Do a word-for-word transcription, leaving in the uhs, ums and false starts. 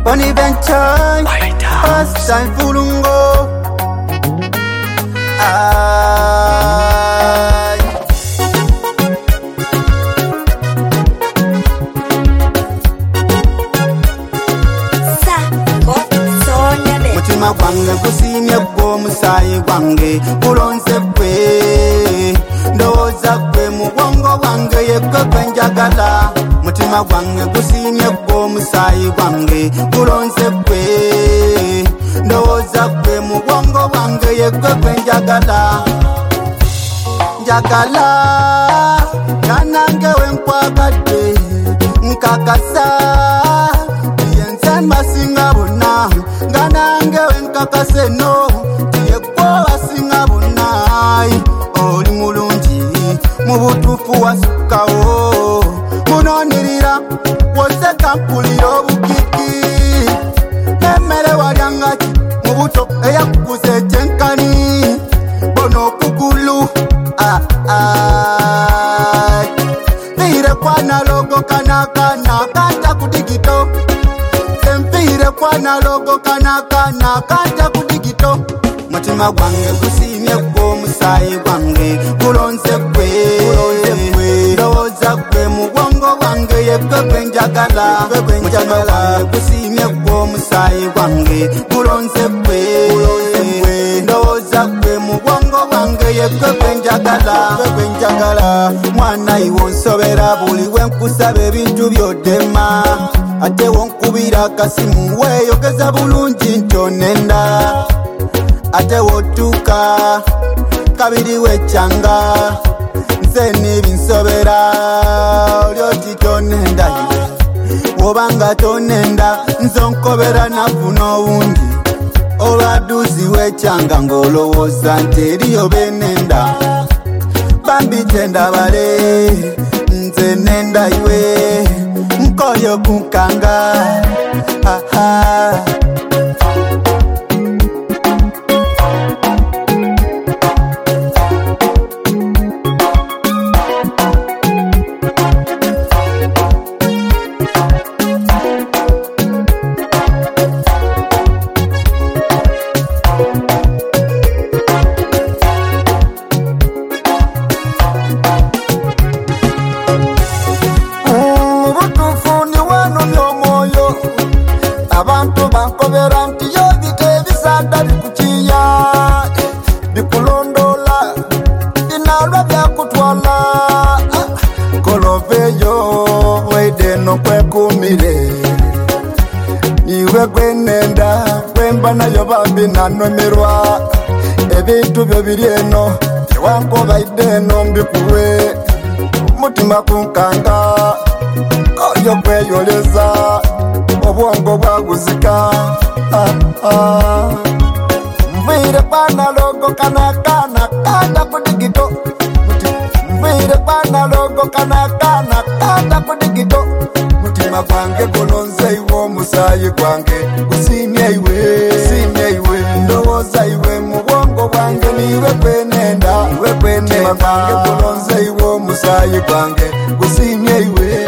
Bonnie Benchai, first time Fulungo. Ay. Mutima gwange kusimye gwo musayi gwange kulonse kwe ndoza kwe mubwongo bwange yekwe kwenjagala. Mutima gwange kusimye gwo musayi gwange kulonse kwe ndoza kwe mubwongo bwange yekwe kwenjagala. Njagala nanange wenkwagadde nkakasa yense masinga bonna nganange wenkakase no yekwo basinga bonna. Oli mulungi mu butuufu wasukawo munonirira woseka mpulira obukiki emmere walyangaki mu buto eyakukuza ekyenkani bono okugulu. Mpire kwana logo kanakana kanta kudigito. Mpire kwana logo kanakana kanta kudigito. Mutima gwange gusimye gwo musayi gwange kulonse kwe ndoza kwe mubwongo bwange yekwe kwenjagala. Mutima gwange gusimye gwo musayi gwange kulonse kwe ndoza kwe mubwongo bwange yekwe kwenjagala. Mwana iwo nsobera buli wenkusaba ebintu byodema ate wonkubira akasimu weeyogeza bulungi ntonenda ate wotuuka kabiri wekyanga nze nibinsobera oli oti tonenda wobanga tonenda nze onkobera nafuna owundi olwaduuzi wekyanga ng'olowooza nti eriyo benenda bambi tenda bale nze nenda iwe nkoyo kunkanga. Aha. Abantu bankobera nti yobite ebisanda bikukinya bikulondola binalwa byakutwala koloveyo weide nokwekumire niwe gwenenda gwemba nayo bambi nanomerwa ebintu byo biri eno tewankobaide eno mbikuwe mutima kunkanga koyo kweyoleza obwongo bwaguzika. Mvire pana logo kanakana kanda kudigito. Mvire pana logo kanakana kanda kudigito. Mutima gwange golonze iwo musayi gwange gusimye iwe simye iwe ndowoza iwe mubwongo bwange niwe kwenenda iwe kwenenda. Mutima gwange golonze iwo musayi gwange gusimye iwe